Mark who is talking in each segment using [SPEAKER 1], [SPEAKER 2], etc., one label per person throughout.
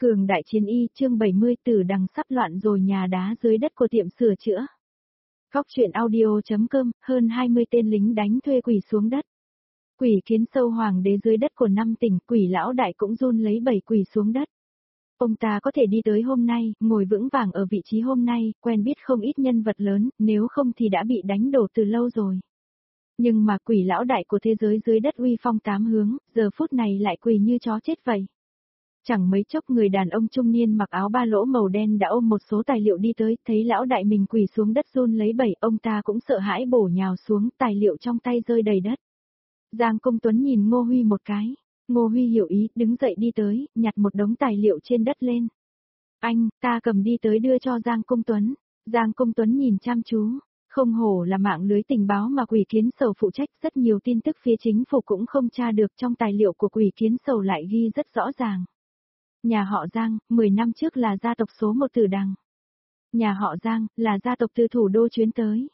[SPEAKER 1] Cường đại chiến y chương 70 Tử Đằng sắp loạn rồi nhà đá dưới đất của tiệm sửa chữa. Góc truyện audio.com, hơn 20 tên lính đánh thuê quỳ xuống đất. Quỷ kiến sâu hoàng đế dưới đất của 5 tỉnh, quỷ lão đại cũng run lấy 7 quỳ xuống đất. Ông ta có thể đi tới hôm nay, ngồi vững vàng ở vị trí hôm nay, quen biết không ít nhân vật lớn, nếu không thì đã bị đánh đổ từ lâu rồi. Nhưng mà quỷ lão đại của thế giới dưới đất uy phong 8 hướng, giờ phút này lại quỳ như chó chết vậy. Chẳng mấy chốc người đàn ông trung niên mặc áo ba lỗ màu đen đã ôm một số tài liệu đi tới, thấy lão đại mình quỳ xuống đất run lấy bẩy, ông ta cũng sợ hãi bổ nhào xuống, tài liệu trong tay rơi đầy đất. Giang Công Tuấn nhìn Ngô Huy một cái, Ngô Huy hiểu ý, đứng dậy đi tới, nhặt một đống tài liệu trên đất lên. Anh, ta cầm đi tới đưa cho Giang Công Tuấn. Giang Công Tuấn nhìn chăm chú, không hổ là mạng lưới tình báo mà Quỷ Kiến Sầu phụ trách, rất nhiều tin tức phía chính phủ cũng không tra được, trong tài liệu của Quỷ Kiến Sầu lại ghi rất rõ ràng. Nhà họ Giang, 10 năm trước là gia tộc số 1 Tử Đằng. Nhà họ Giang, là gia tộc từ thủ đô chuyến tới.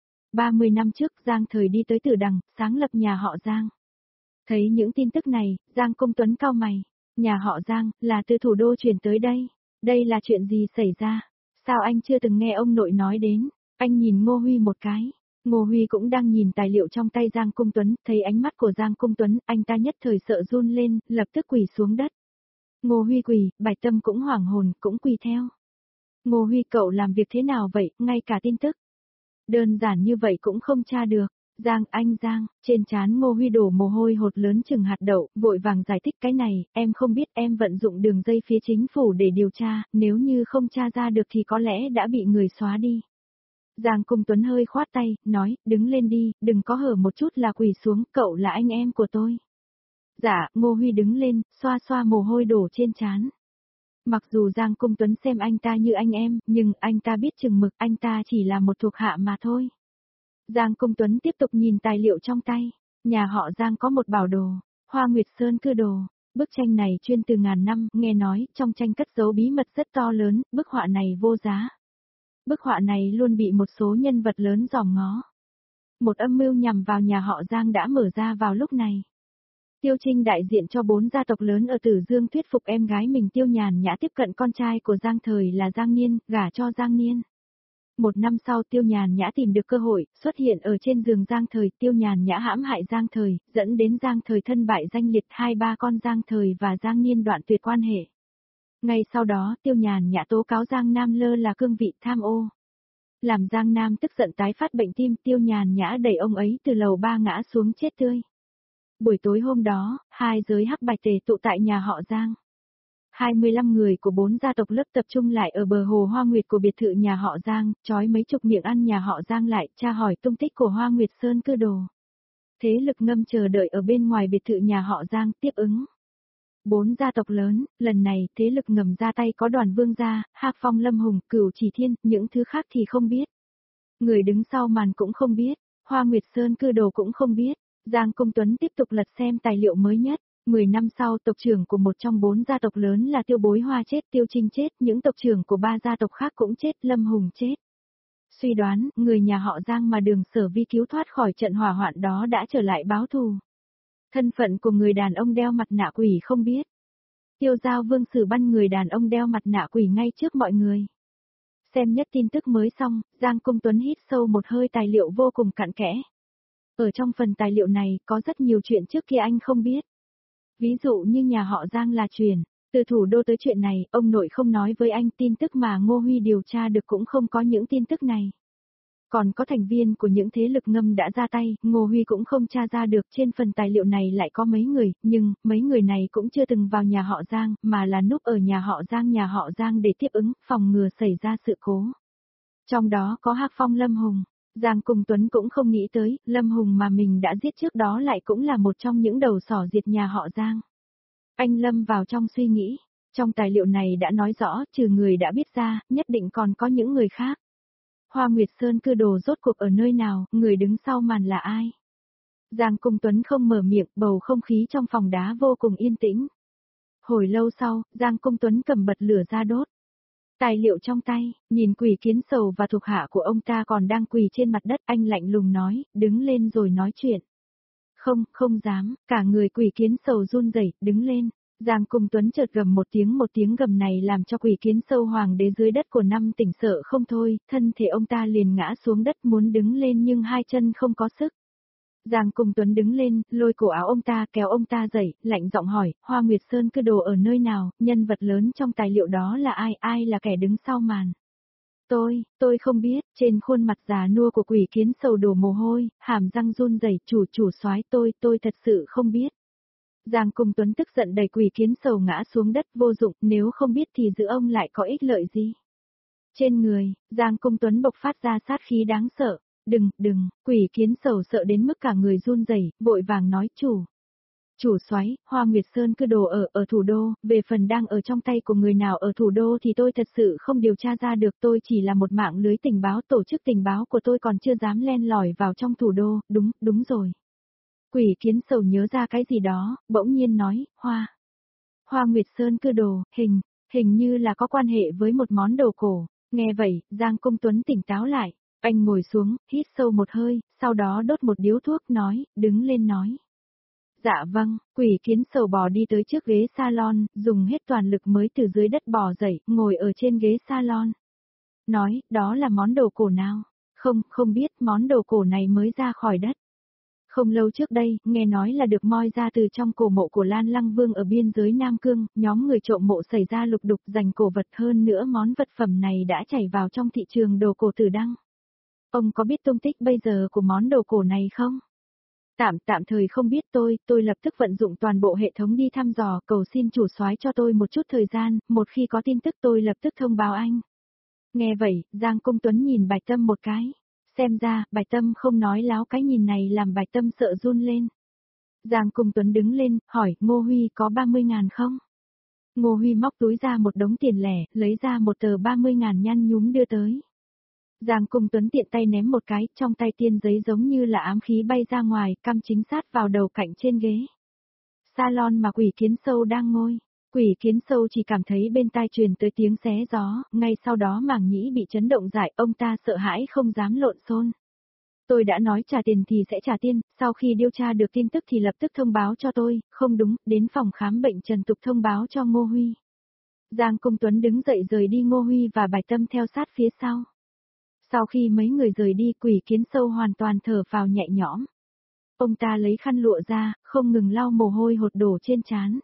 [SPEAKER 1] 30 năm trước Giang Thời đi tới Tử Đằng, sáng lập nhà họ Giang. Thấy những tin tức này, Giang Công Tuấn cau mày. Nhà họ Giang, là từ thủ đô chuyển tới đây. Đây là chuyện gì xảy ra? Sao anh chưa từng nghe ông nội nói đến? Anh nhìn Ngô Huy một cái. Ngô Huy cũng đang nhìn tài liệu trong tay Giang Công Tuấn, thấy ánh mắt của Giang Công Tuấn, anh ta nhất thời sợ run lên, lập tức quỳ xuống đất. Ngô Huy quỳ, Bạch Tâm cũng hoảng hồn, cũng quỳ theo. Ngô Huy, cậu làm việc thế nào vậy, ngay cả tin tức đơn giản như vậy cũng không tra được. Giang, trên trán Ngô Huy đổ mồ hôi hột lớn chừng hạt đậu, vội vàng giải thích cái này, em không biết, em vận dụng đường dây phía chính phủ để điều tra, nếu như không tra ra được thì có lẽ đã bị người xóa đi. Giang Công Tuấn hơi khoát tay, nói, đứng lên đi, đừng có hở một chút là quỳ xuống, cậu là anh em của tôi. Dạ, Ngô Huy đứng lên, xoa xoa mồ hôi đổ trên trán. Mặc dù Giang Công Tuấn xem anh ta như anh em, nhưng anh ta biết chừng mực, anh ta chỉ là một thuộc hạ mà thôi. Giang Công Tuấn tiếp tục nhìn tài liệu trong tay. Nhà họ Giang có một bảo đồ, Hoa Nguyệt Sơn Cư Đồ. Bức tranh này chuyên từ ngàn năm, nghe nói, trong tranh cất giấu bí mật rất to lớn, bức họa này vô giá. Bức họa này luôn bị một số nhân vật lớn dòm ngó. Một âm mưu nhằm vào nhà họ Giang đã mở ra vào lúc này. Tiêu Trinh đại diện cho 4 gia tộc lớn ở Tử Dương thuyết phục em gái mình Tiêu Nhàn Nhã tiếp cận con trai của Giang Thời là Giang Niên, gả cho Giang Niên. 1 năm sau Tiêu Nhàn Nhã tìm được cơ hội, xuất hiện ở trên giường Giang Thời, Tiêu Nhàn Nhã hãm hại Giang Thời, dẫn đến Giang Thời thân bại danh liệt, 2-3 con Giang Thời và Giang Niên đoạn tuyệt quan hệ. Ngay sau đó, Tiêu Nhàn Nhã tố cáo Giang Nam Lơ là cương vị tham ô. Làm Giang Nam tức giận tái phát bệnh tim, Tiêu Nhàn Nhã đẩy ông ấy từ lầu 3 ngã xuống chết tươi. Buổi tối hôm đó, hai giới hắc bạch tề tụ tại nhà họ Giang. 25 người của 4 gia tộc lớp tập trung lại ở bờ hồ Hoa Nguyệt của biệt thự nhà họ Giang, trói mấy chục miệng ăn nhà họ Giang lại, tra hỏi tung tích của Hoa Nguyệt Sơn Cư Đồ. Thế lực ngầm chờ đợi ở bên ngoài biệt thự nhà họ Giang tiếp ứng. 4 gia tộc lớn, lần này thế lực ngầm ra tay có Đoàn Vương gia, Hạc Phong Lâm Hùng, Cửu Chỉ Thiên, những thứ khác thì không biết. Người đứng sau màn cũng không biết, Hoa Nguyệt Sơn Cư Đồ cũng không biết. Giang Công Tuấn tiếp tục lật xem tài liệu mới nhất. 10 năm sau, tộc trưởng của một trong 4 gia tộc lớn là Tiêu Bối Hoa chết, Tiêu Trinh chết, những tộc trưởng của 3 gia tộc khác cũng chết, Lâm Hùng chết. Suy đoán, người nhà họ Giang mà Đường Sở Vi cứu thoát khỏi trận hỏa hoạn đó đã trở lại báo thù. Thân phận của người đàn ông đeo mặt nạ quỷ không biết. Tiêu Giao Vương xử bắn người đàn ông đeo mặt nạ quỷ ngay trước mọi người. Xem nhất tin tức mới xong, Giang Công Tuấn hít sâu một hơi, tài liệu vô cùng cặn kẽ. Ở trong phần tài liệu này có rất nhiều chuyện trước kia anh không biết. Ví dụ như nhà họ Giang là chuyển từ thủ đô tới chuyện này, ông nội không nói với anh, tin tức mà Ngô Huy điều tra được cũng không có những tin tức này. Còn có thành viên của những thế lực ngầm đã ra tay, Ngô Huy cũng không tra ra được, trên phần tài liệu này lại có mấy người, nhưng mấy người này cũng chưa từng vào nhà họ Giang, mà là núp ở nhà họ Giang để tiếp ứng, phòng ngừa xảy ra sự cố. Trong đó có Hạc Phong Lâm Hùng. Giang Công Tuấn cũng không nghĩ tới, Lâm Hùng mà mình đã giết trước đó lại cũng là một trong những đầu sỏ diệt nhà họ Giang. Anh lâm vào trong suy nghĩ, trong tài liệu này đã nói rõ, trừ người đã biết ra, nhất định còn có những người khác. Hoa Nguyệt Sơn Cư Đồ rốt cuộc ở nơi nào, người đứng sau màn là ai? Giang Công Tuấn không mở miệng, bầu không khí trong phòng đá vô cùng yên tĩnh. Hồi lâu sau, Giang Công Tuấn cầm bật lửa ra đốt. Tài liệu trong tay, nhìn Quỷ Kiến Sầu và thuộc hạ của ông ta còn đang quỳ trên mặt đất, anh lạnh lùng nói, đứng lên rồi nói chuyện. Không, không dám, cả người Quỷ Kiến Sầu run rẩy, đứng lên. Giang Cung Tuấn chợt gầm một tiếng gầm này làm cho Quỷ Kiến Sâu hoàng đế dưới đất của 5 tỉnh sợ không thôi, thân thể ông ta liền ngã xuống đất muốn đứng lên nhưng hai chân không có sức. Giang Cung Tuấn đứng lên, lôi cổ áo ông ta kéo ông ta dậy, lạnh giọng hỏi, Hoa Nguyệt Sơn Cư Đồ ở nơi nào, nhân vật lớn trong tài liệu đó là ai là kẻ đứng sau màn. Tôi không biết, trên khuôn mặt già nua của Quỷ Kiến Sầu đổ mồ hôi, hàm răng run rẩy, chủ soái tôi thật sự không biết. Giang Cung Tuấn tức giận đẩy Quỷ Kiến Sầu ngã xuống đất vô dụng, nếu không biết thì giữ ông lại có ích lợi gì. Trên người, Giang Cung Tuấn bộc phát ra sát khí đáng sợ. Đừng, Quỷ Kiến Sầu sợ đến mức cả người run rẩy, vội vàng nói Chủ soái, Hoa Nguyệt Sơn Cư Đồ ở thủ đô, về phần đang ở trong tay của người nào ở thủ đô thì tôi thật sự không điều tra ra được, tôi chỉ là một mạng lưới tình báo, tổ chức tình báo của tôi còn chưa dám len lỏi vào trong thủ đô, đúng rồi. Quỷ Kiến Sầu nhớ ra cái gì đó, bỗng nhiên nói, Hoa Nguyệt Sơn Cư Đồ, hình như là có quan hệ với một món đồ cổ, nghe vậy, Giang Cung Tuấn tỉnh táo lại. Anh ngồi xuống, hít sâu một hơi, sau đó đốt một điếu thuốc nói, đứng lên nói. Dạ vâng, Quỷ Kiến Sầu bò đi tới trước ghế salon, dùng hết toàn lực mới từ dưới đất bò dậy, ngồi ở trên ghế salon. Nói, đó là món đồ cổ nào? Không biết, món đồ cổ này mới ra khỏi đất. Không lâu trước đây, nghe nói là được moi ra từ trong cổ mộ của Lan Lăng Vương ở biên giới Nam Cương, nhóm người trộm mộ xảy ra lục đục giành cổ vật, hơn nữa món vật phẩm này đã chảy vào trong thị trường đồ cổ Tử Đăng. Ông có biết tung tích bây giờ của món đồ cổ này không? Tạm thời không biết, tôi lập tức vận dụng toàn bộ hệ thống đi thăm dò, cầu xin chủ soái cho tôi một chút thời gian, một khi có tin tức tôi lập tức thông báo anh. Nghe vậy, Giang Cung Tuấn nhìn Bạch Tâm một cái. Xem ra, Bạch Tâm không nói láo, cái nhìn này làm Bạch Tâm sợ run lên. Giang Cung Tuấn đứng lên, hỏi, Ngô Huy có 30.000 không? Ngô Huy móc túi ra một đống tiền lẻ, lấy ra một tờ 30.000 nhăn nhúm đưa tới. Giang Cung Tuấn tiện tay ném một cái, trong tay tiên giấy giống như là ám khí bay ra ngoài, cắm chính sát vào đầu cạnh trên ghế. Salon mà Quỷ Kiến Sâu đang ngồi. Quỷ Kiến Sâu chỉ cảm thấy bên tai truyền tới tiếng xé gió, ngay sau đó màng nhĩ bị chấn động dại, ông ta sợ hãi không dám lộn xộn. Tôi đã nói trả tiền thì sẽ trả tiền, sau khi điều tra được tin tức thì lập tức thông báo cho tôi, không đúng, đến phòng khám bệnh Trần Tục thông báo cho Ngô Huy. Giang Cung Tuấn đứng dậy rời đi, Ngô Huy và Bạch Tâm theo sát phía sau. Sau khi mấy người rời đi, Quỷ Kiến Sâu hoàn toàn thở phào nhẹ nhõm. Ông ta lấy khăn lụa ra, không ngừng lau mồ hôi hột đổ trên trán.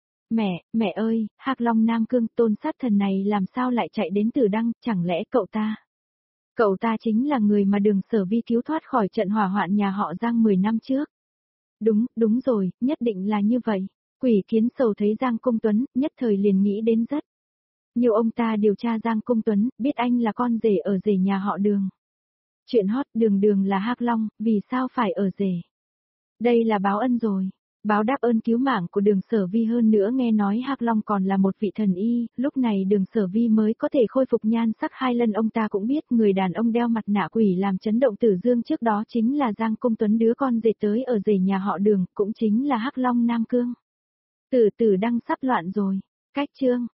[SPEAKER 1] Mẹ ơi, Hạc Long Nam Cương, Tôn sát thần này làm sao lại chạy đến Tử Đăng, chẳng lẽ Cậu ta chính là người mà Đường Sở Vi cứu thoát khỏi trận hỏa hoạn nhà họ Giang 10 năm trước. Đúng rồi, nhất định là như vậy. Quỷ Kiến Sầu thấy Giang Cung Tuấn, nhất thời liền nghĩ đến rất nhiều. Ông ta điều tra Giang Cung Tuấn, biết anh là con rể ở rể nhà họ Đường. Chuyện hot, Đường là Hạc Long, vì sao phải ở rể? Đây là báo ân rồi. Báo đáp ơn cứu mạng của Đường Sở Vi, hơn nữa nghe nói Hạc Long còn là một vị thần y, lúc này Đường Sở Vi mới có thể khôi phục nhan sắc 2 lần. Ông ta cũng biết người đàn ông đeo mặt nạ quỷ làm chấn động Tử Dương trước đó chính là Giang Cung Tuấn, đứa con rể tới ở rể nhà họ Đường, cũng chính là Hạc Long Nam Cương. Tử Đăng sắp loạn rồi. Cách chương